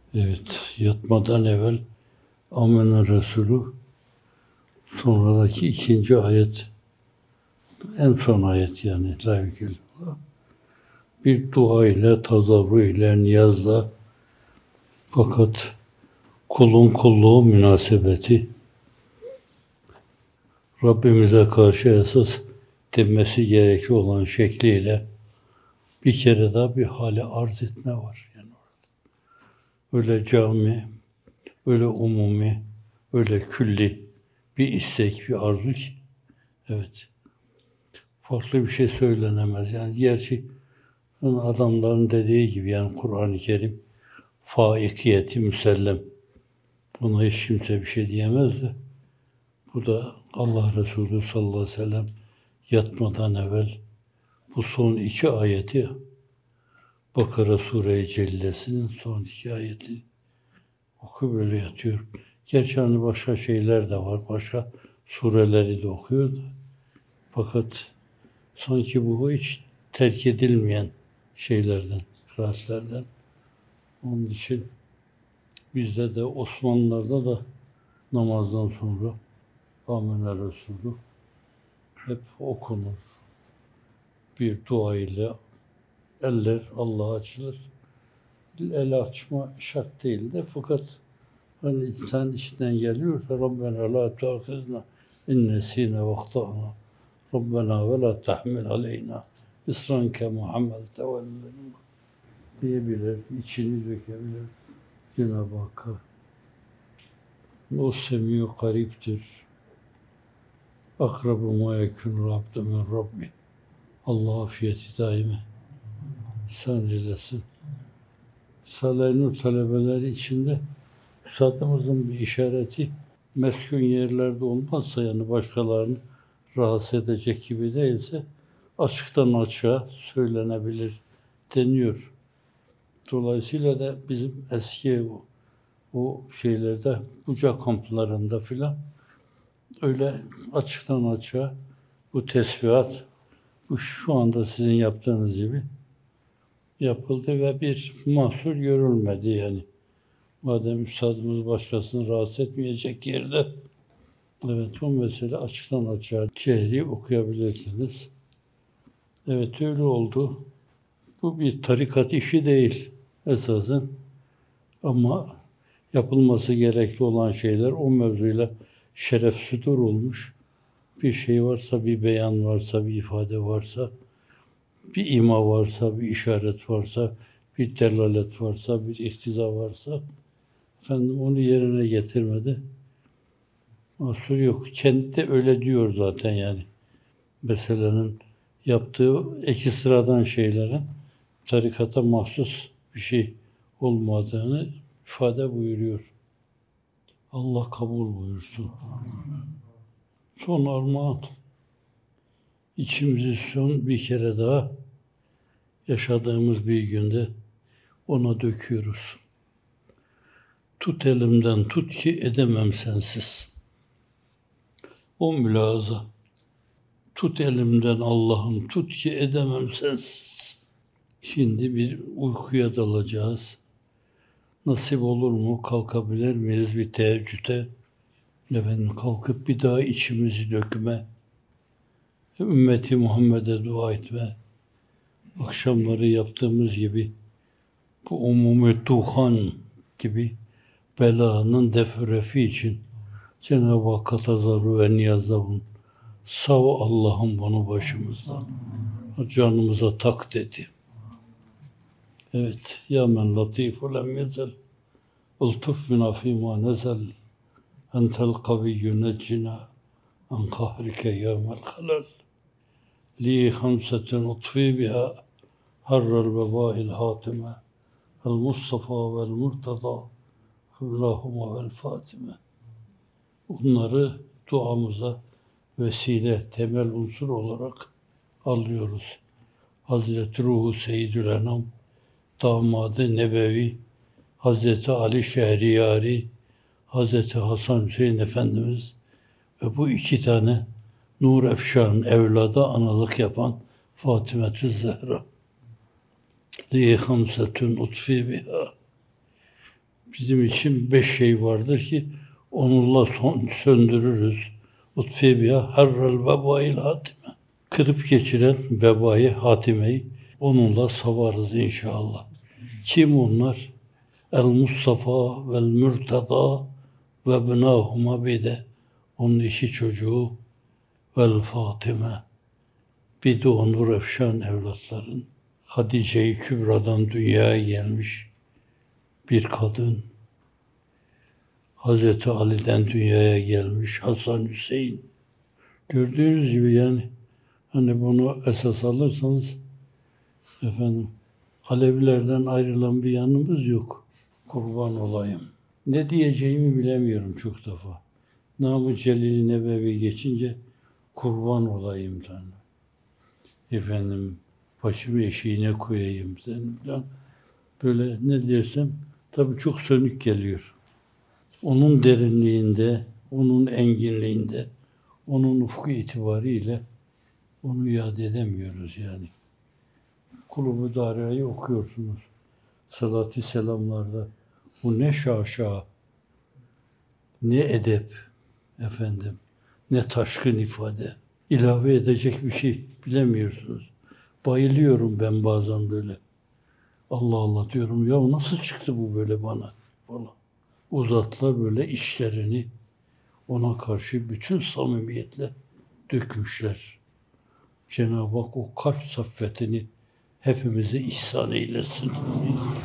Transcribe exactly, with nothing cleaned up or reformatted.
Evet, yatmadan evvel Amenna Resulü, sonradaki ikinci ayet, en son ayet yani la ilgili. Bir dua ile, tazarru ile, niyazla, fakat kulun kulluğu münasebeti Rabbimize karşı esas denmesi gerekli olan şekliyle bir kere daha bir hale arz etme var. Yani öyle cami, öyle umumi, öyle külli bir istek, bir arzu ki, evet, farklı bir şey söylenemez. Yani gerçi adamların dediği gibi, yani Kur'an-ı Kerim faikiyeti müsellem. Buna hiç kimse bir şey diyemez de, bu da Allah Resulü sallallahu aleyhi ve sellem yatmadan evvel bu son iki ayeti, Bakara Sure-i Cellesi'nin son iki ayeti oku, böyle yatıyor. Gerçi hani başka şeyler de var, başka sureleri de okuyor da, fakat sanki bu hiç terk edilmeyen şeylerden, kıraatlerden. Onun için bizde de, Osmanlılarda da namazdan sonra Amenna Resulü hep okunur. Bir dua ile eller Allah'a açılır. El açma şart değil de, fakat hani insan içinden geliyorsa Rabbena la tu'akhizna in nesina ve ahtana. Rabbena ve la tahmil aleyna isran kema hamalte diyebilir, içini dökebilir Cenab-ı Hakk'a. O semi'u gariptir. Akrabu ma yekûnul abdu min Rabbi. Allah afiyeti daime ihsan eylesin. Risale-i Nur talebeleri içinde Üstadımızın bir işareti, meskun yerlerde olmazsa, yani başkalarını rahatsız edecek gibi değilse, açıktan açığa söylenebilir deniyor. Dolayısıyla da bizim eski o, o şeylerde, buca kamplarında filan öyle açıktan açığa bu tesbihat, bu şu anda sizin yaptığınız gibi yapıldı ve bir mahsur görülmedi yani. Madem üstadımız başkasını rahatsız etmeyecek yerde, evet, bu mesele açıktan açığa cehri okuyabilirsiniz. Evet, öyle oldu. Bu bir tarikat işi değil esasın, ama yapılması gerekli olan şeyler o mevzuyla şeref sütur olmuş. Bir şey varsa, bir beyan varsa, bir ifade varsa, bir ima varsa, bir işaret varsa, bir delalet varsa, bir iktiza varsa, efendim onu yerine getirmedi. Mahsur yok. Kendi de öyle diyor zaten yani. Meselenin yaptığı iki sıradan şeylerin tarikata mahsus bir şey olmadığını ifade buyuruyor. Allah kabul buyursun. Son armağan. İçimizi son bir kere daha yaşadığımız bir günde ona döküyoruz. Tut elimden tut ki edemem sensiz. O mülahaza. Tut elimden Allah'ım tut ki edemem sensiz. Şimdi bir uykuya dalacağız. Nasip olur mu? Kalkabilir miyiz bir teheccüde? Efendim, kalkıp bir daha içimizi dökme. Ümmeti Muhammed'e dua etme. Akşamları yaptığımız gibi bu umumi tuhan gibi belanın defrefi için Cenab-ı Hakk'a tazarru ve niyazda bulun. Sav Allah'ım bunu başımızdan. Canımıza tak dedi. Evet. Ya men latifu lem yezel. Ultuf bina fîmâ nezel. Entel kaviyyü neccina. An kahrike yevmel halal. Li hamsetun utfi biha. Harrel vebâhil hatime. El Mustafa vel Murtada. Evlâhuma vel Fatime. Bunları duamıza vesile, temel unsur olarak alıyoruz. Hazreti Ruhu Seyyidül Enam, damadı Nebevi, Hazreti Ali Şehriyari, Hazreti Hasan Hüseyin Efendimiz ve bu iki tane Nur Efşan'ın evlada analık yapan Fatimetü Zehra. Li hamsetun utfi biha. Bizim için beş şey vardır ki onunla son, söndürürüz. Utfi biha harrel vebail hatime. Kırıp geçiren vebayı, hatimeyi onunla savarız inşallah. Kim onlar? El Mustafa vel Mürtada ve bnahuma bide. Onun iki çocuğu vel Fatime. Bir de o nur efşan evlatların. Hatice-i Kübra'dan dünyaya gelmiş bir kadın. Hazreti Ali'den dünyaya gelmiş Hasan Hüseyin. Gördüğünüz gibi yani hani bunu esas alırsanız efendim Alevilerden ayrılan bir yanımız yok. Kurban olayım. Ne diyeceğimi bilemiyorum çok defa. Nam-ı Celil-i Nebevi geçince kurban olayım Tanrım. Efendim başımı eşiğine koyayım seni falan. Böyle ne dersem tabii çok sönük geliyor. Onun derinliğinde, onun enginliğinde, onun ufku itibariyle onu iade edemiyoruz yani. Kulubu Dara'yı okuyorsunuz. Salat-ı selamlarda. Bu ne şaşa, ne edep efendim, ne taşkın ifade. İlave edecek bir şey bilemiyorsunuz. Bayılıyorum ben bazen böyle. Allah Allah diyorum ya nasıl çıktı bu böyle bana falan. O zatlar böyle işlerini ona karşı bütün samimiyetle dökmüşler. Cenab-ı Hak o kalp saffetini hepimize ihsan eylesin.